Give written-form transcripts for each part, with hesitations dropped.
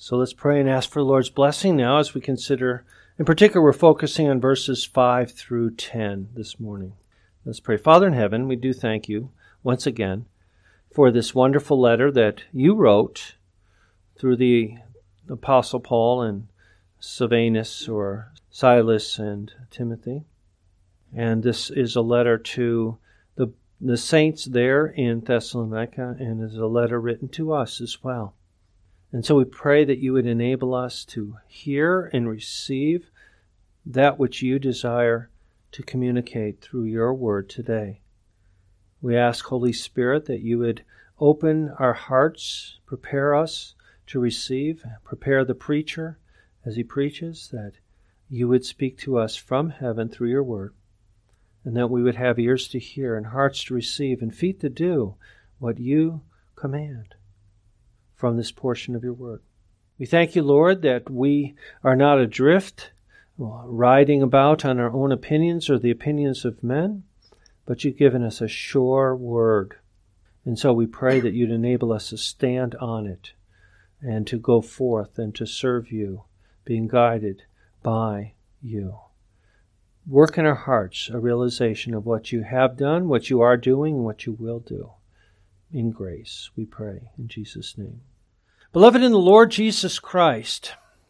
So let's pray and ask for the Lord's blessing now as we consider, in particular, we're focusing on verses 5 through 10 this morning. Let's pray. Father in heaven, we do thank you once again for this wonderful letter that you wrote through the Apostle Paul and Silvanus or Silas and Timothy. And this is a letter to the saints there in Thessalonica, and is a letter written to us as well. And so we pray that you would enable us to hear and receive that which you desire to communicate through your word today. We ask, Holy Spirit, that you would open our hearts, prepare us to receive, prepare the preacher as he preaches, that you would speak to us from heaven through your word, and that we would have ears to hear and hearts to receive and feet to do what you command from this portion of your word. We thank you, Lord, that we are not adrift, riding about on our own opinions or the opinions of men, but you've given us a sure word. And so we pray that you'd enable us to stand on it and to go forth and to serve you, being guided by you. Work in our hearts a realization of what you have done, what you are doing, and what you will do. In grace, we pray in Jesus' name. Beloved in the Lord Jesus Christ,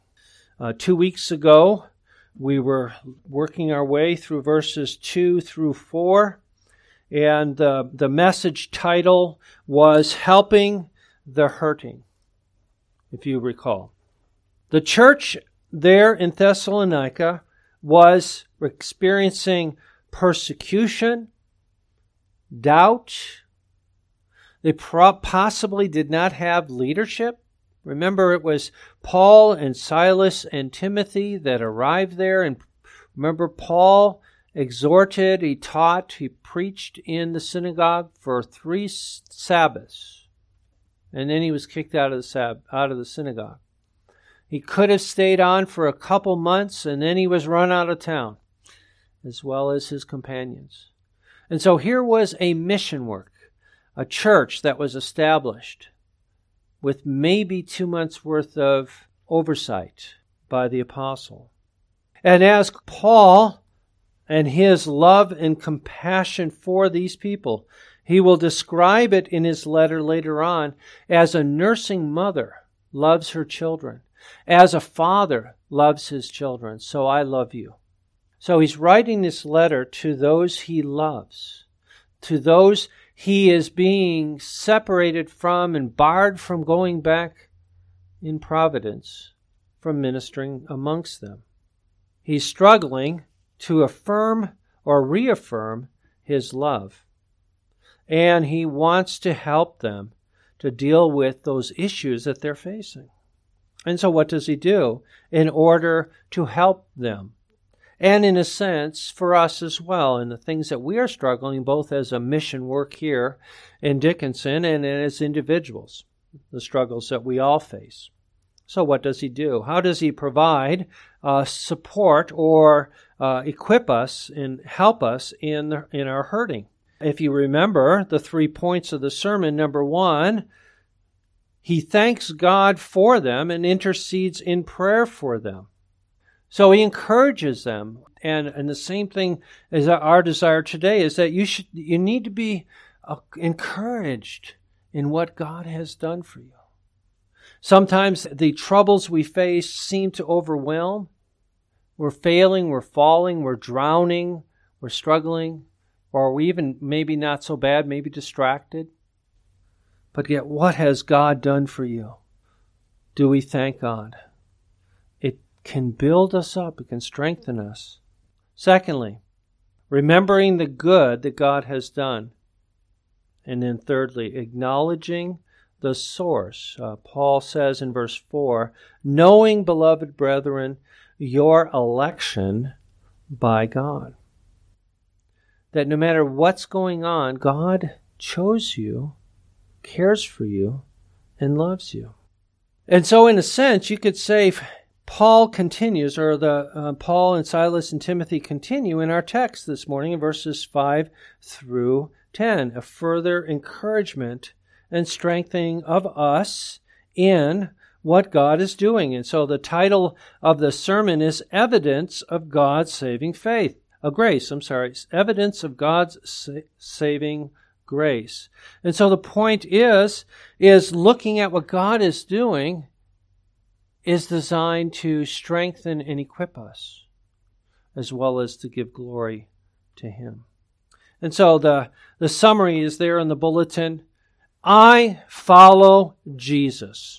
2 weeks ago, we were working our way through verses 2 through 4, and the message title was Helping the Hurting, if you recall. The church there in Thessalonica was experiencing persecution, doubt. They possibly did not have leadership. Remember, it was Paul and Silas and Timothy that arrived there. And remember, Paul exhorted, he taught, he preached in the synagogue for 3 Sabbaths. And then he was kicked out of the synagogue. He could have stayed on for a couple months, and then he was run out of town, as well as his companions. And so here was a mission work, a church that was established with maybe 2 months' worth of oversight by the apostle. And as Paul and his love and compassion for these people, he will describe it in his letter later on as a nursing mother loves her children, as a father loves his children, so I love you. So he's writing this letter to those he loves, to those he is being separated from and barred from going back in providence from ministering amongst them. He's struggling to affirm or reaffirm his love. And he wants to help them to deal with those issues that they're facing. And so what does he do in order to help them? And in a sense, for us as well, in the things that we are struggling, both as a mission work here in Dickinson and as individuals, the struggles that we all face. So what does he do? How does he provide support or equip us and help us in our hurting? If you remember the 3 points of the sermon, number 1, he thanks God for them and intercedes in prayer for them. So he encourages them. And the same thing as our desire today is that you need to be encouraged in what God has done for you. Sometimes the troubles we face seem to overwhelm. We're failing, we're falling, we're drowning, we're struggling, or we even maybe not so bad, maybe distracted. But yet, what has God done for you? Do we thank God? It can build us up. It can strengthen us. Secondly, remembering the good that God has done. And then thirdly, acknowledging the source. Paul says in verse 4, knowing, beloved brethren, your election by God. That no matter what's going on, God chose you, cares for you, and loves you. And so in a sense, you could say Paul continues, or Paul and Silas and Timothy continue in our text this morning in verses 5 through 10, a further encouragement and strengthening of us in what God is doing. And so the title of the sermon is Evidence of God's Saving Grace. Evidence of God's saving grace. And so the point is looking at what God is doing is designed to strengthen and equip us, as well as to give glory to Him. And so the summary is there in the bulletin. I follow Jesus.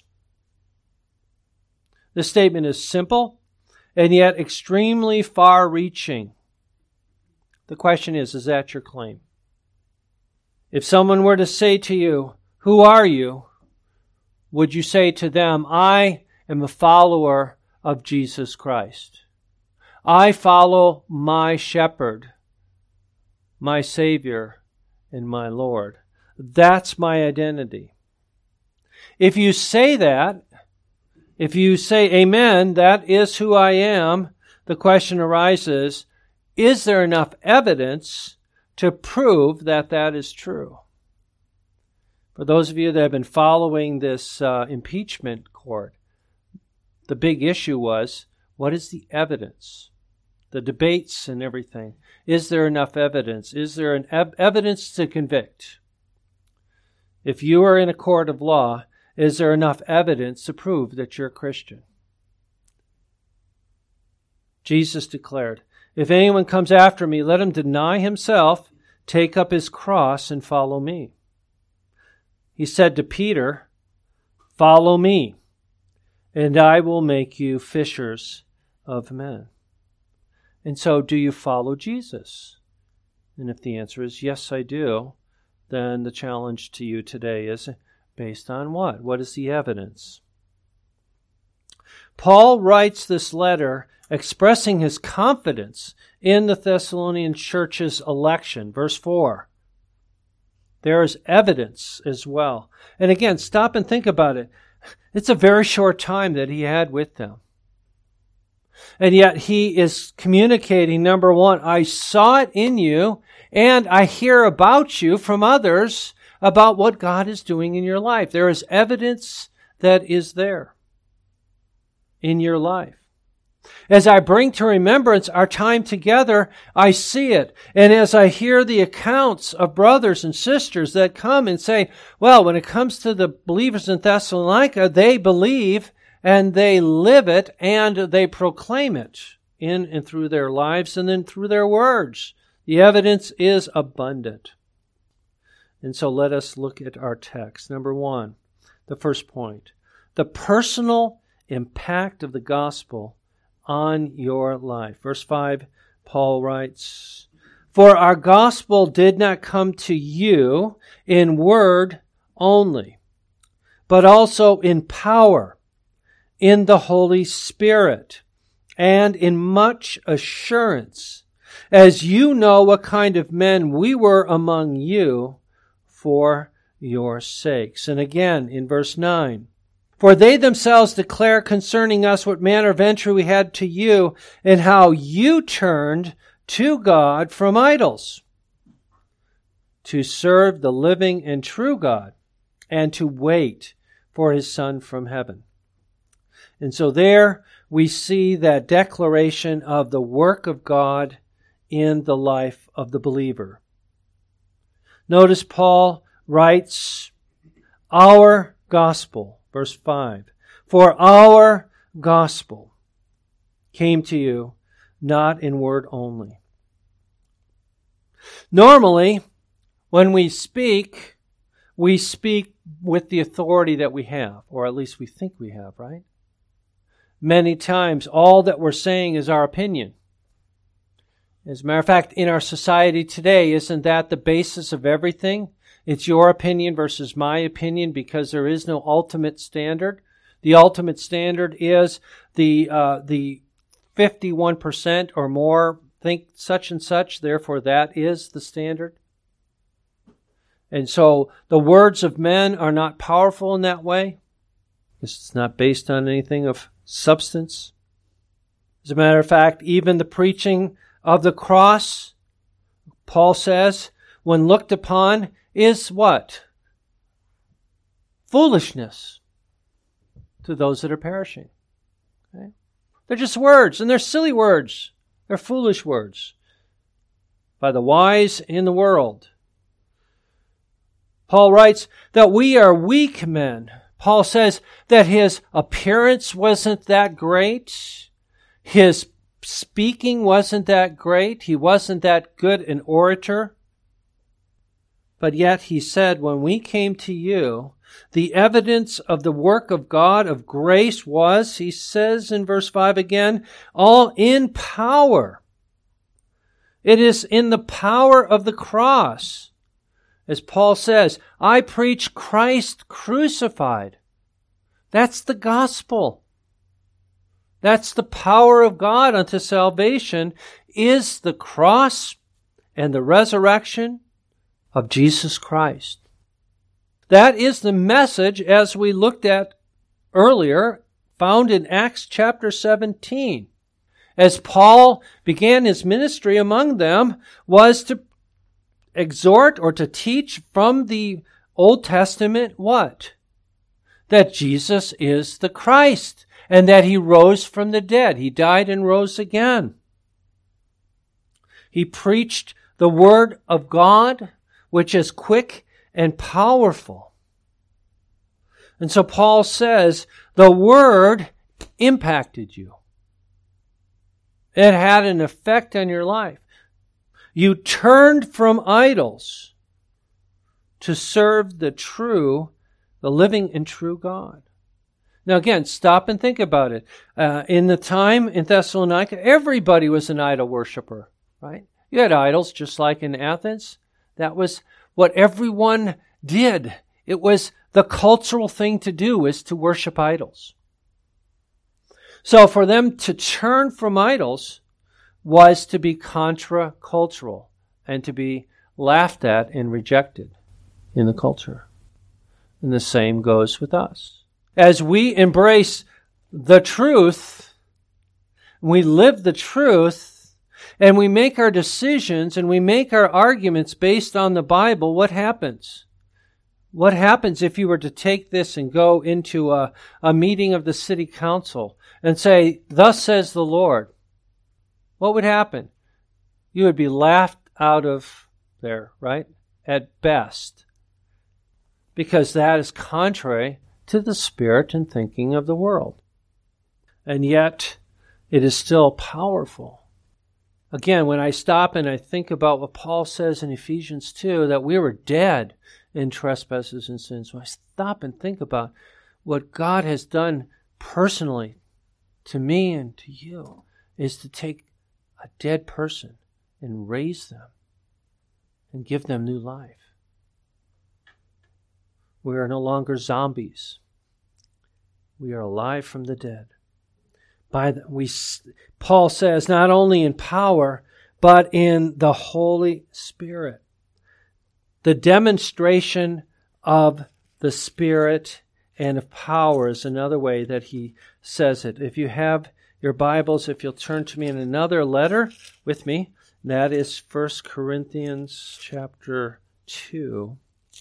This statement is simple and yet extremely far-reaching. The question is that your claim? If someone were to say to you, who are you? Would you say to them, I am a follower of Jesus Christ. I follow my shepherd, my Savior, and my Lord. That's my identity. If you say that, if you say, amen, that is who I am, the question arises, is there enough evidence to prove that that is true? For those of you that have been following this impeachment court, the big issue was, what is the evidence? The debates and everything. Is there enough evidence? Is there an evidence to convict? If you are in a court of law, is there enough evidence to prove that you're a Christian? Jesus declared, if anyone comes after me, let him deny himself, take up his cross, and follow me. He said to Peter, follow me, and I will make you fishers of men. And so, do you follow Jesus? And if the answer is yes, I do, then the challenge to you today is based on what? What is the evidence? Paul writes this letter expressing his confidence in the Thessalonian church's election. Verse 4. There is evidence as well. And again, stop and think about it. It's a very short time that he had with them. And yet he is communicating, number one, I saw it in you, and I hear about you from others about what God is doing in your life. There is evidence that is there in your life. As I bring to remembrance our time together, I see it. And as I hear the accounts of brothers and sisters that come and say, well, when it comes to the believers in Thessalonica, they believe and they live it and they proclaim it in and through their lives and then through their words. The evidence is abundant. And so let us look at our text. Number one, the first point, the personal impact of the gospel on your life. Verse 5, Paul writes, for our gospel did not come to you in word only, but also in power, in the Holy Spirit, and in much assurance, as you know what kind of men we were among you for your sakes. And again, in verse 9, for they themselves declare concerning us what manner of entry we had to you, and how you turned to God from idols, to serve the living and true God, and to wait for His Son from heaven. And so there we see that declaration of the work of God in the life of the believer. Notice Paul writes, our gospel, verse 5, for our gospel came to you not in word only. Normally, when we speak with the authority that we have, or at least we think we have, right? Many times, all that we're saying is our opinion. As a matter of fact, in our society today, isn't that the basis of everything? It's your opinion versus my opinion because there is no ultimate standard. The ultimate standard is the 51% or more think such and such, therefore that is the standard. And so the words of men are not powerful in that way. It's not based on anything of substance. As a matter of fact, even the preaching of the cross, Paul says, when looked upon, is what? Foolishness to those that are perishing. Okay? They're just words, and they're silly words. They're foolish words by the wise in the world. Paul writes that we are weak men. Paul says that his appearance wasn't that great. His speaking wasn't that great. He wasn't that good an orator. But yet he said, when we came to you, the evidence of the work of God, of grace was, he says in verse 5 again, all in power. It is in the power of the cross. As Paul says, I preach Christ crucified. That's the gospel. That's the power of God unto salvation, is the cross and the resurrection of Jesus Christ. That is the message, as we looked at earlier, found in Acts chapter 17. As Paul began his ministry among them, was to exhort or to teach from the Old Testament what? That Jesus is the Christ and that he rose from the dead. He died and rose again. He preached the word of God, which is quick and powerful. And so Paul says, the word impacted you. It had an effect on your life. You turned from idols to serve the living and true God. Now again, stop and think about it. In the time in Thessalonica, everybody was an idol worshiper, right? You had idols just like in Athens. That was what everyone did. It was the cultural thing to do, was to worship idols. So for them to turn from idols was to be contra-cultural and to be laughed at and rejected in the culture. And the same goes with us. As we embrace the truth, we live the truth, and we make our decisions and we make our arguments based on the Bible, what happens? What happens if you were to take this and go into a meeting of the city council and say, thus says the Lord? What would happen? You would be laughed out of there, right? At best. Because that is contrary to the spirit and thinking of the world. And yet, it is still powerful. Again, when I stop and I think about what Paul says in Ephesians 2, that we were dead in trespasses and sins. When I stop and think about what God has done personally to me and to you, is to take a dead person and raise them and give them new life. We are no longer zombies. We are alive from the dead. Paul says, not only in power, but in the Holy Spirit. The demonstration of the Spirit and of power is another way that he says it. If you have your Bibles, if you'll turn to me in another letter with me, that is 1 Corinthians chapter 2.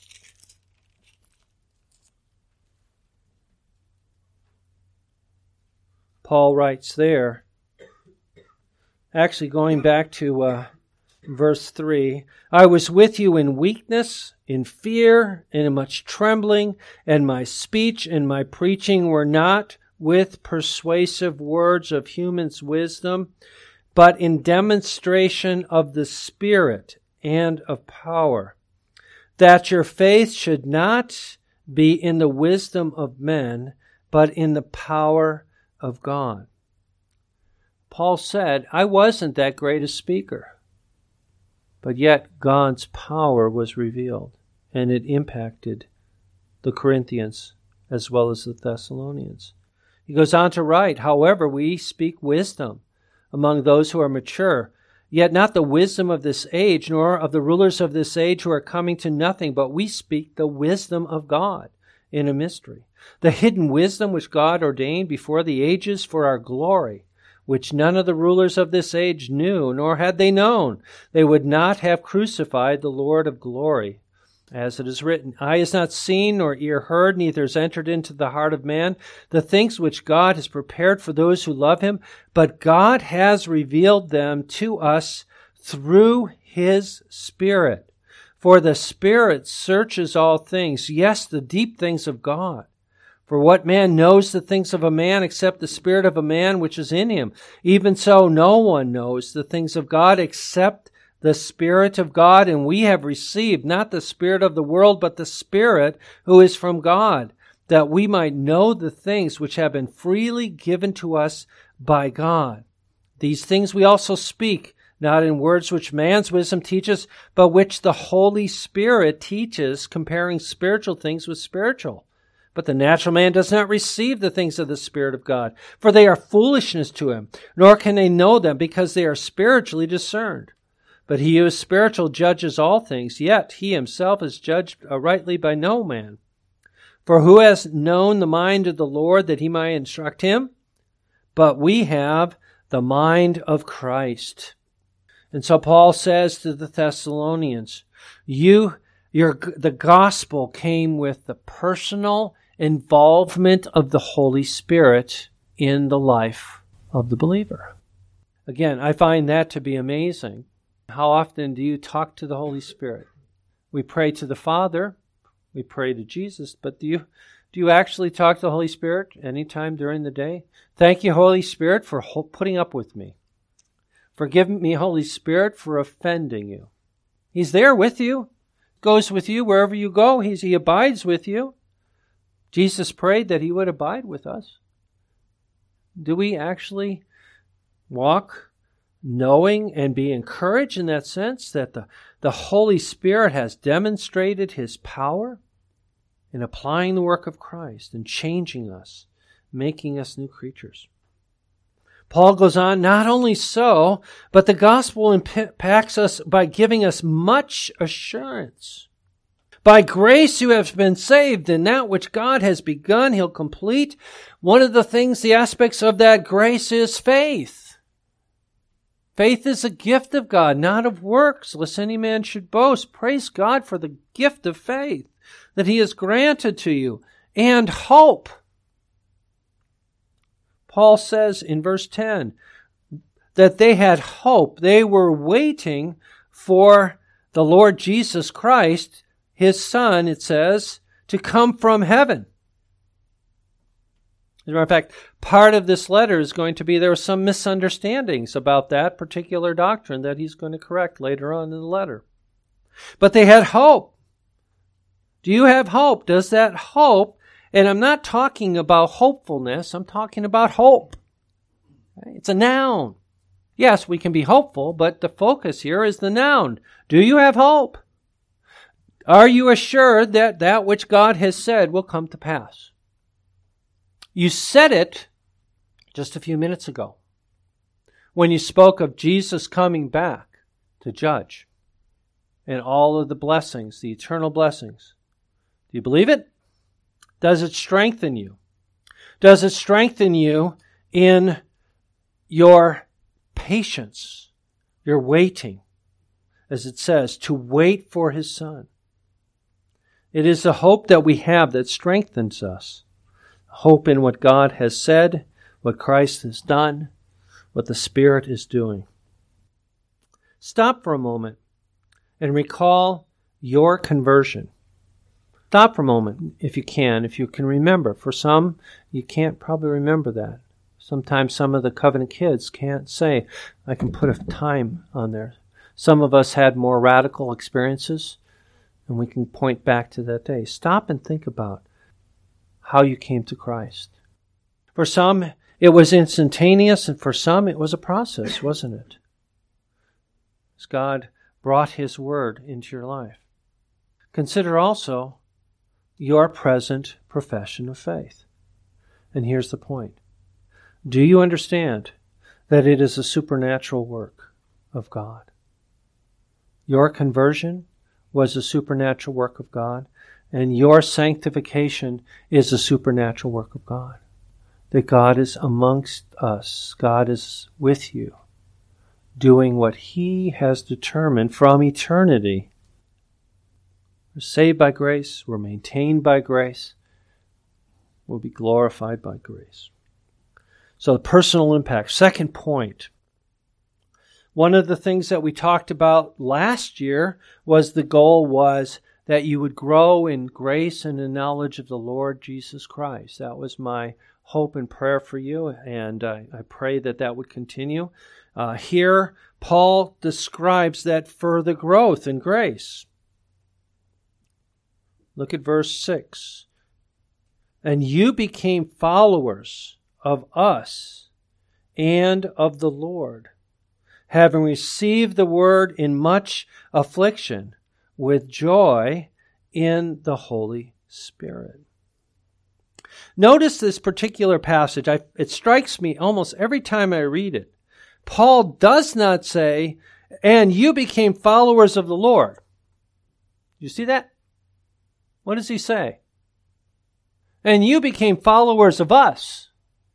Paul writes there, actually going back to verse 3, I was with you in weakness, in fear, and in much trembling, and my speech and my preaching were not with persuasive words of human's wisdom, but in demonstration of the Spirit and of power, that your faith should not be in the wisdom of men, but in the power of God. Paul said, I wasn't that great a speaker, but yet God's power was revealed, and it impacted the Corinthians as well as the Thessalonians. He goes on to write, however, we speak wisdom among those who are mature, yet not the wisdom of this age, nor of the rulers of this age who are coming to nothing, but we speak the wisdom of God in a mystery, the hidden wisdom which God ordained before the ages for our glory, which none of the rulers of this age knew, nor had they known. They would not have crucified the Lord of glory. As it is written, eye has not seen nor ear heard, neither has entered into the heart of man the things which God has prepared for those who love him, but God has revealed them to us through his Spirit. For the Spirit searches all things, yes, the deep things of God. For what man knows the things of a man except the spirit of a man which is in him? Even so, no one knows the things of God except the Spirit of God. And we have received not the spirit of the world, but the Spirit who is from God, that we might know the things which have been freely given to us by God. These things we also speak, not in words which man's wisdom teaches, but which the Holy Spirit teaches, comparing spiritual things with spiritual. But the natural man does not receive the things of the Spirit of God, for they are foolishness to him, nor can they know them, because they are spiritually discerned. But he who is spiritual judges all things, yet he himself is judged rightly by no man. For who has known the mind of the Lord that he might instruct him? But we have the mind of Christ. And so Paul says to the Thessalonians, the gospel came with the personal involvement of the Holy Spirit in the life of the believer. Again, I find that to be amazing. How often do you talk to the Holy Spirit? We pray to the Father, we pray to Jesus, but do you actually talk to the Holy Spirit anytime during the day? Thank you, Holy Spirit, for putting up with me. Forgive me, Holy Spirit, for offending you. He's there with you, goes with you wherever you go. He abides with you. Jesus prayed that he would abide with us. Do we actually walk knowing and be encouraged in that sense that the Holy Spirit has demonstrated his power in applying the work of Christ and changing us, making us new creatures? Paul goes on, not only so, but the gospel impacts us by giving us much assurance. By grace you have been saved, and that which God has begun, he'll complete. One of the aspects of that grace is faith. Faith is a gift of God, not of works, lest any man should boast. Praise God for the gift of faith that he has granted to you, and hope. Paul says in verse 10 that they had hope. They were waiting for the Lord Jesus Christ, his Son, it says, to come from heaven. As a matter of fact, part of this letter is going to be there were some misunderstandings about that particular doctrine that he's going to correct later on in the letter. But they had hope. Do you have hope? Does that hope, and I'm not talking about hopefulness, I'm talking about hope. It's a noun. Yes, we can be hopeful, but the focus here is the noun. Do you have hope? Are you assured that that which God has said will come to pass? You said it just a few minutes ago when you spoke of Jesus coming back to judge and all of the blessings, the eternal blessings. Do you believe it? Does it strengthen you? Does it strengthen you in your patience, your waiting, as it says, to wait for his Son? It is the hope that we have that strengthens us. Hope in what God has said, what Christ has done, what the Spirit is doing. Stop for a moment and recall your conversion. Stop for a moment if you can remember. For some, you can't probably remember that. Sometimes some of the covenant kids can't say, I can put a time on there. Some of us had more radical experiences, and we can point back to that day. Stop and think about how you came to Christ. For some, it was instantaneous, and for some, it was a process, wasn't it? As God brought his word into your life. Consider also your present profession of faith. And here's the point. Do you understand that it is a supernatural work of God? Your conversion was a supernatural work of God, and your sanctification is a supernatural work of God. That God is amongst us. God is with you, doing what he has determined from eternity. We're saved by grace. We're maintained by grace. We'll be glorified by grace. So the personal impact. Second point. One of the things that we talked about last year was the goal was that you would grow in grace and in knowledge of the Lord Jesus Christ. That was my hope and prayer for you, and I pray that that would continue. Here, Paul describes that further growth in grace. Look at verse 6. And you became followers of us and of the Lord, having received the word in much affliction, with joy in the Holy Spirit. Notice this particular passage. It strikes me almost every time I read it. Paul does not say, and you became followers of the Lord. You see that? What does he say? And you became followers of us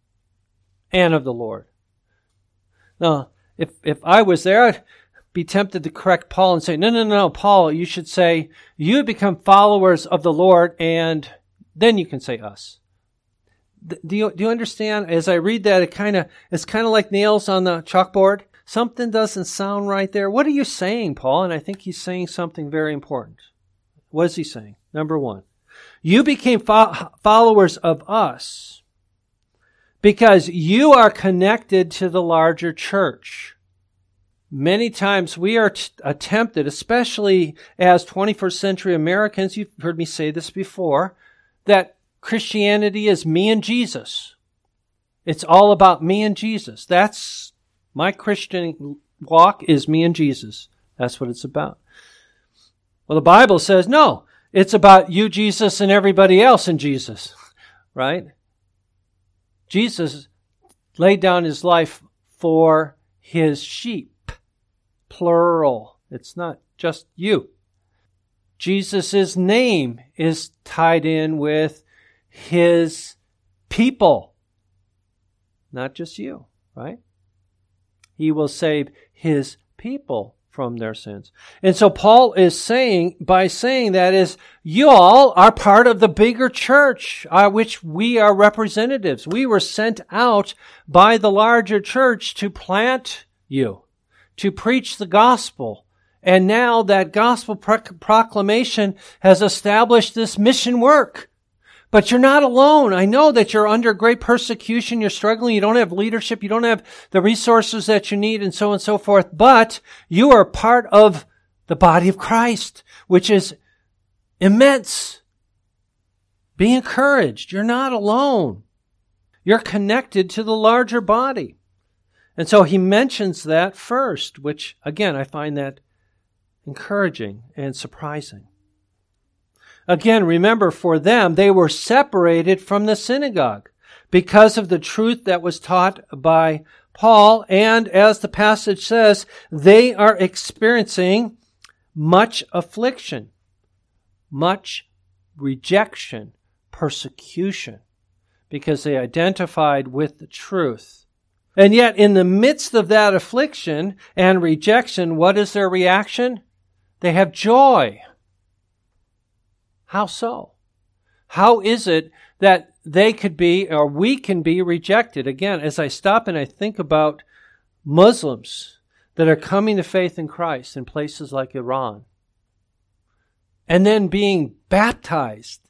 and of the Lord. Now, if I was there, I'd be tempted to correct Paul and say, no, Paul, you should say, you become followers of the Lord, and then you can say us. Do you understand? As I read that, it's kind of like nails on the chalkboard. Something doesn't sound right there. What are you saying, Paul? And I think he's saying something very important. What is he saying? Number one, you became followers of us because you are connected to the larger church. Many times we are attempted, especially as 21st century Americans, you've heard me say this before, that Christianity is me and Jesus. It's all about me and Jesus. That's my Christian walk, is me and Jesus. That's what it's about. Well, the Bible says, no, it's about you, Jesus, and everybody else in Jesus, right? Jesus laid down his life for his sheep. Plural. It's not just you. Jesus' name is tied in with his people. Not just you, right? He will save his people from their sins. And so Paul is saying, by saying that is, you all are part of the bigger church, which we are representatives. We were sent out by the larger church to plant you, to preach the gospel. And now that gospel proclamation has established this mission work. But you're not alone. I know that you're under great persecution. You're struggling. You don't have leadership. You don't have the resources that you need, and so on and so forth. But you are part of the body of Christ, which is immense. Be encouraged. You're not alone. You're connected to the larger body. And so he mentions that first, which, again, I find that encouraging and surprising. Again, remember, for them, they were separated from the synagogue because of the truth that was taught by Paul. And as the passage says, they are experiencing much affliction, much rejection, persecution, because they identified with the truth. And yet, in the midst of that affliction and rejection, what is their reaction? They have joy. How so? How is it that they could be, or we can be, rejected? Again, as I stop and I think about Muslims that are coming to faith in Christ in places like Iran, and then being baptized.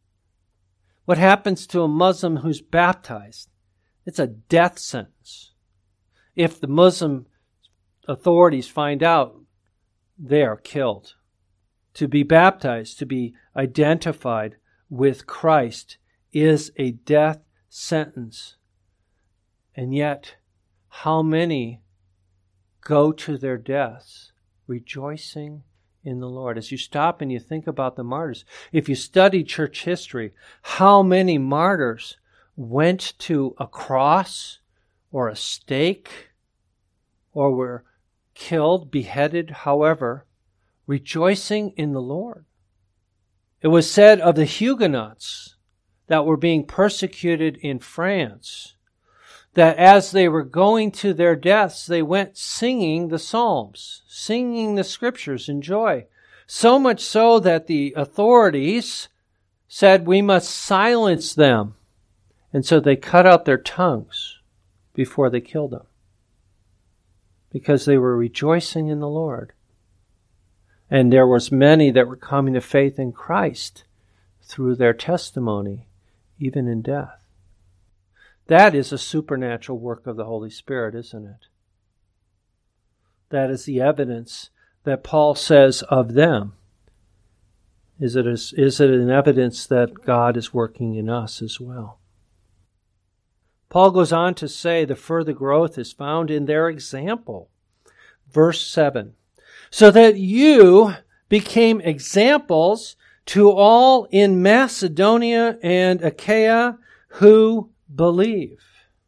What happens to a Muslim who's baptized? It's a death sentence. If the Muslim authorities find out, they are killed. To be baptized, to be identified with Christ, is a death sentence. And yet, how many go to their deaths rejoicing in the Lord? As you stop and you think about the martyrs, if you study church history, how many martyrs went to a cross or a stake or were killed, beheaded, however, rejoicing in the Lord. It was said of the Huguenots that were being persecuted in France that as they were going to their deaths, they went singing the Psalms, singing the Scriptures in joy. So much so that the authorities said we must silence them. And so they cut out their tongues before they killed them, because they were rejoicing in the Lord. And there was many that were coming to faith in Christ through their testimony, even in death. That is a supernatural work of the Holy Spirit, isn't it? That is the evidence that Paul says of them. Is it an evidence that God is working in us as well? Paul goes on to say the further growth is found in their example. Verse 7. So that you became examples to all in Macedonia and Achaia who believe.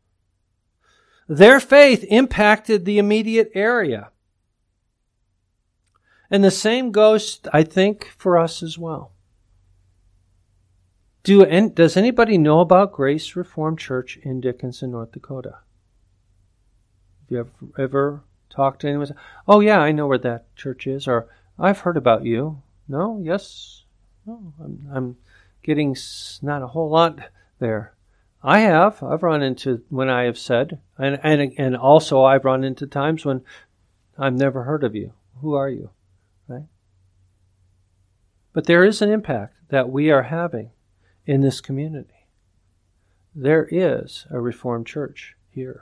Their faith impacted the immediate area. And the same goes, I think, for us as well. Does anybody know about Grace Reformed Church in Dickinson, North Dakota? Have you ever talked to anyone? Oh yeah, I know where that church is. Or I've heard about you. No? Yes? No, I'm getting not a whole lot there. I have. I've run into when I have said, and also I've run into times when I've never heard of you. Who are you? Right? But there is an impact that we are having in this community. There is a Reformed church here.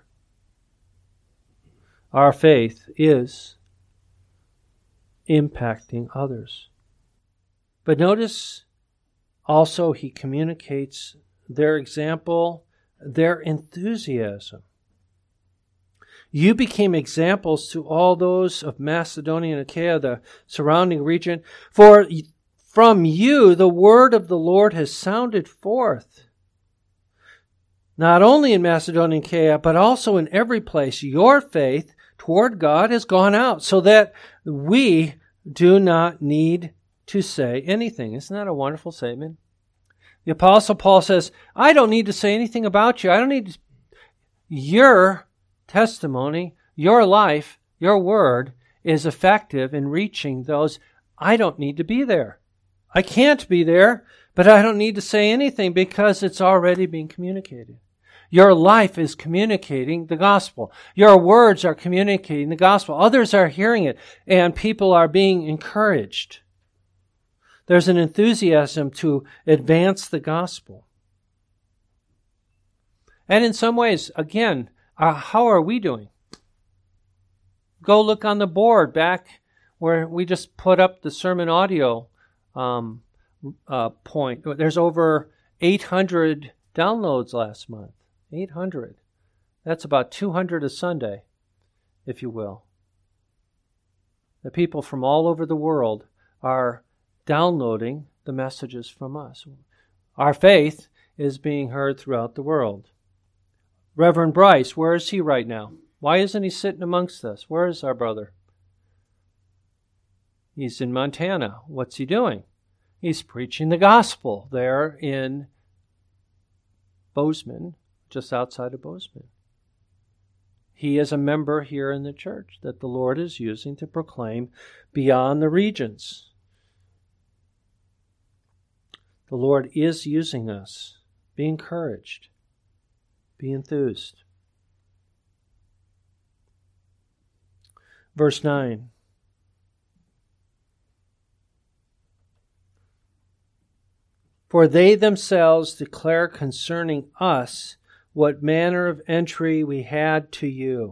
Our faith is impacting others. But notice also he communicates their example, their enthusiasm. You became examples to all those of Macedonia and Achaia, the surrounding region. For from you the word of the Lord has sounded forth. Not only in Macedonia and Achaia, but also in every place. Your faith toward God has gone out, so that we do not need to say anything. Isn't that a wonderful statement? The Apostle Paul says, I don't need to say anything about you. I don't need to. Your testimony, your life, your word is effective in reaching those. I don't need to be there. I can't be there, but I don't need to say anything because it's already being communicated. Your life is communicating the gospel. Your words are communicating the gospel. Others are hearing it, and people are being encouraged. There's an enthusiasm to advance the gospel. And in some ways, again, how are we doing? Go look on the board back where we just put up the sermon audio point. There's over 800 downloads last month. 800. That's about 200 a Sunday, if you will. The people from all over the world are downloading the messages from us. Our faith is being heard throughout the world. Reverend Bryce, where is he right now? Why isn't he sitting amongst us? Where is our brother? He's in Montana. What's he doing? He's preaching the gospel there in Bozeman, just outside of Bozeman. He is a member here in the church that the Lord is using to proclaim beyond the regions. The Lord is using us. Be encouraged. Be enthused. Verse 9. For they themselves declare concerning us what manner of entry we had to you.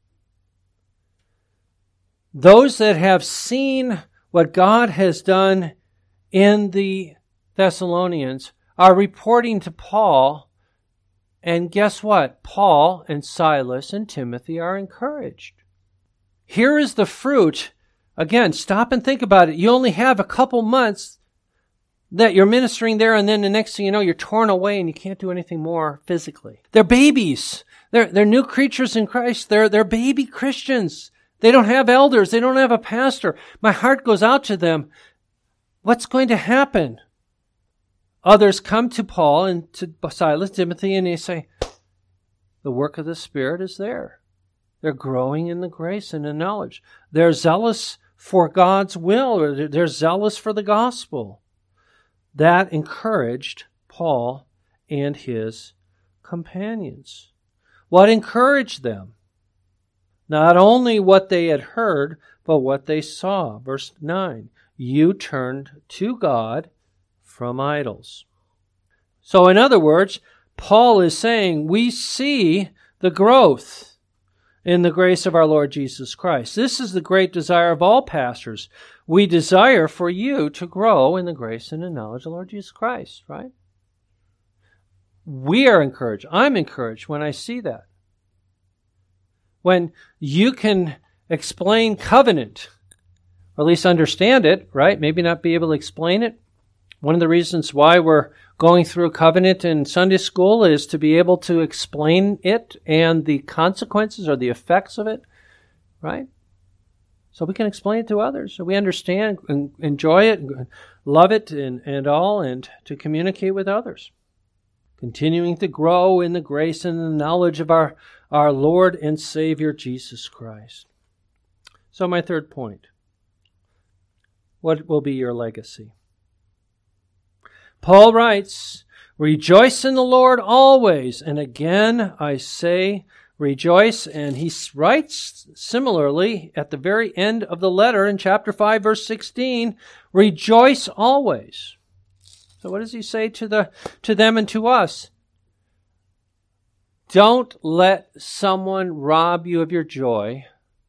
Those that have seen what God has done in the Thessalonians are reporting to Paul, and guess what? Paul and Silas and Timothy are encouraged. Here is the fruit. Again, stop and think about it. You only have a couple months that you're ministering there, and then the next thing you know, you're torn away and you can't do anything more physically. They're babies. They're new creatures in Christ. They're baby Christians. They don't have elders. They don't have a pastor. My heart goes out to them. What's going to happen? Others come to Paul and to Silas, Timothy, and they say, the work of the Spirit is there. They're growing in the grace and the knowledge. They're zealous for God's will, or they're zealous for the gospel. That encouraged Paul and his companions. What encouraged them? Not only what they had heard, but what they saw. Verse 9, you turned to God from idols. So in other words, Paul is saying we see the growth in the grace of our Lord Jesus Christ. This is the great desire of all pastors. We desire for you to grow in the grace and the knowledge of the Lord Jesus Christ, right? We are encouraged. I'm encouraged when I see that. When you can explain covenant, or at least understand it, right? Maybe not be able to explain it. One of the reasons why we're going through covenant in Sunday school is to be able to explain it and the consequences or the effects of it, right? So we can explain it to others, so we understand and enjoy it, and love it and all, and to communicate with others. Continuing to grow in the grace and the knowledge of our Lord and Savior Jesus Christ. So my third point. What will be your legacy? Paul writes, rejoice in the Lord always. And again, I say rejoice. And he writes similarly at the very end of the letter in chapter 5, verse 16, rejoice always. So what does he say to them and to us? Don't let someone rob you of your joy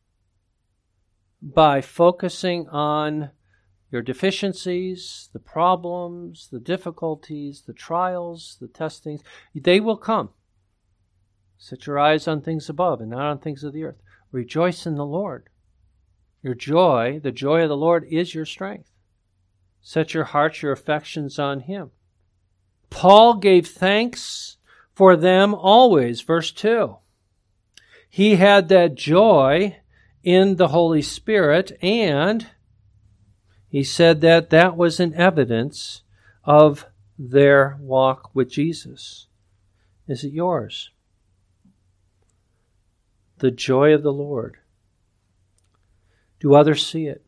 by focusing on your deficiencies, the problems, the difficulties, the trials, the testings. They will come. Set your eyes on things above and not on things of the earth. Rejoice in the Lord. Your joy, the joy of the Lord, is your strength. Set your hearts, your affections on Him. Paul gave thanks for them always. Verse 2. He had that joy in the Holy Spirit, and he said that that was an evidence of their walk with Jesus. Is it yours? The joy of the Lord. Do others see it?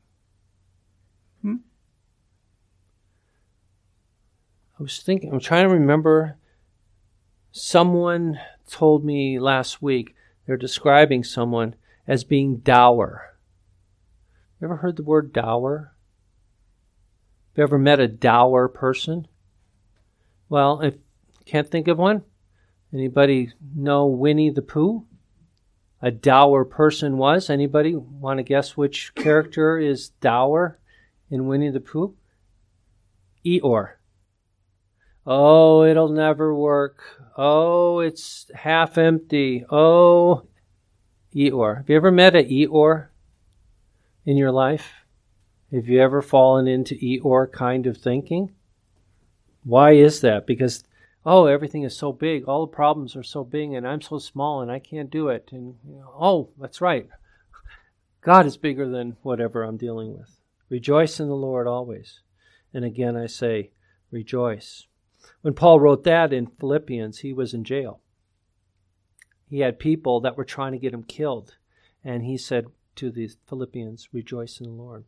I'm trying to remember, someone told me last week, they're describing someone as being dour. You ever heard the word dour? Have you ever met a dour person? Well, if can't think of one, anybody know Winnie the Pooh? A dour person was? Anybody want to guess which character is dour in Winnie the Pooh? Eeyore. Oh, it'll never work. Oh, it's half empty. Oh, Eeyore. Have you ever met an Eeyore in your life? Have you ever fallen into Eeyore kind of thinking? Why is that? Because, everything is so big. All the problems are so big, and I'm so small, and I can't do it. And, that's right. God is bigger than whatever I'm dealing with. Rejoice in the Lord always. And again, I say, rejoice. When Paul wrote that in Philippians, he was in jail. He had people that were trying to get him killed. And he said to the Philippians, rejoice in the Lord.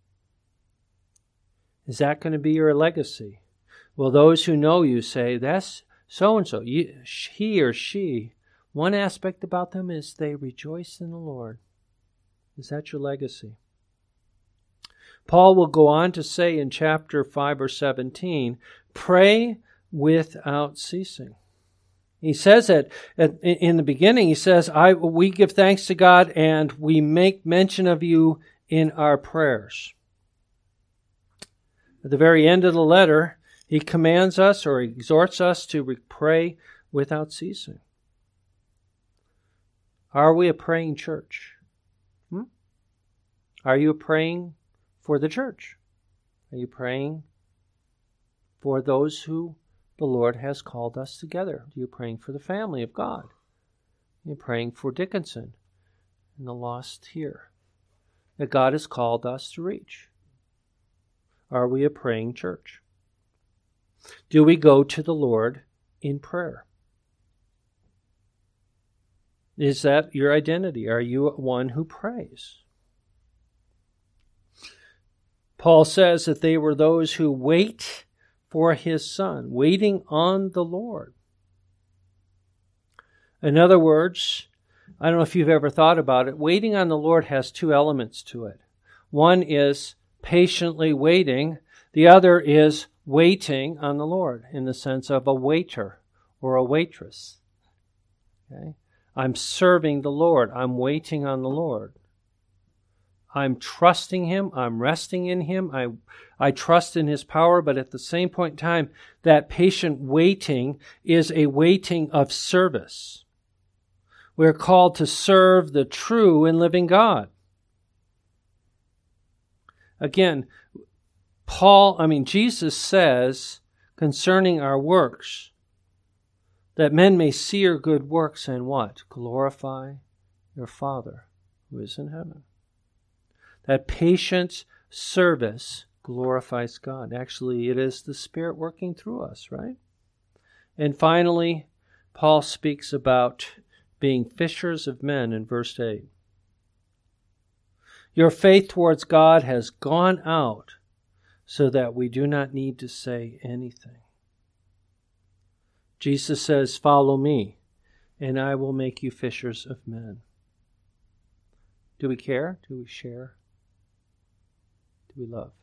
Is that going to be your legacy? Will those who know you say, that's so-and-so, he or she, one aspect about them is they rejoice in the Lord. Is that your legacy? Paul will go on to say in chapter 5 or 17, pray without ceasing. He says that in the beginning, he says, we give thanks to God and we make mention of you in our prayers. At the very end of the letter, he commands us or exhorts us to pray without ceasing. Are we a praying church? Are you praying for the church? Are you praying for those who the Lord has called us together? Are you praying for the family of God? Are you praying for Dickinson and the lost here that God has called us to reach? Are we a praying church? Do we go to the Lord in prayer? Is that your identity? Are you one who prays? Paul says that they were those who wait for his Son, waiting on the Lord. In other words, I don't know if you've ever thought about it, waiting on the Lord has two elements to it. One is patiently waiting. The other is waiting on the Lord in the sense of a waiter or a waitress. Okay? I'm serving the Lord. I'm waiting on the Lord. I'm trusting Him. I'm resting in Him. I trust in His power, but at the same point in time, that patient waiting is a waiting of service. We're called to serve the true and living God. Again, Jesus says concerning our works, that men may see your good works and what? Glorify your Father who is in heaven. That patient service glorifies God. Actually, it is the Spirit working through us, right? And finally, Paul speaks about being fishers of men in verse 8. Your faith towards God has gone out so that we do not need to say anything. Jesus says, follow me, and I will make you fishers of men. Do we care? Do we share? Do we love?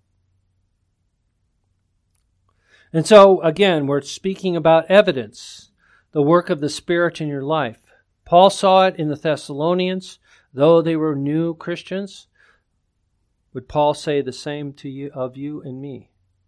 And so, again, we're speaking about evidence, the work of the Spirit in your life. Paul saw it in the Thessalonians, though they were new Christians. Would Paul say the same to you, of you and me?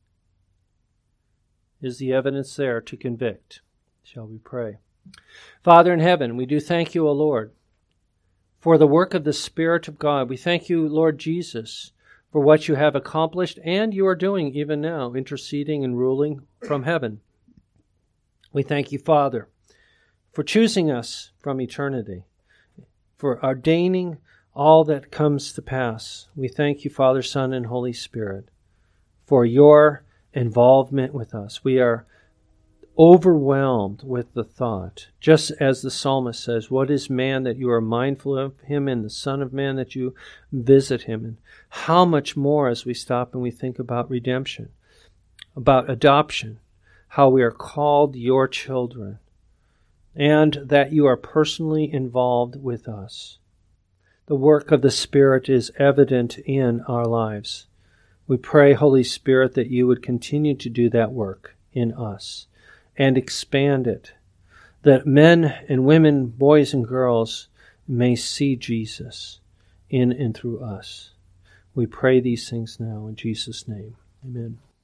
Is the evidence there to convict? Shall we pray? Father in heaven, we do thank you, O Lord, for the work of the Spirit of God. We thank you, Lord Jesus, for what you have accomplished and you are doing even now, interceding and ruling from heaven. We thank you, Father, for choosing us from eternity, for ordaining all that comes to pass. We thank you, Father, Son, and Holy Spirit, for your involvement with us. We are overwhelmed with the thought, just as the psalmist says, what is man that you are mindful of him, and the Son of Man that you visit him? And how much more as we stop and we think about redemption, about adoption, how we are called your children, and that you are personally involved with us. The work of the Spirit is evident in our lives. We pray, Holy Spirit, that you would continue to do that work in us and expand it, that men and women, boys and girls, may see Jesus in and through us. We pray these things now in Jesus' name. Amen.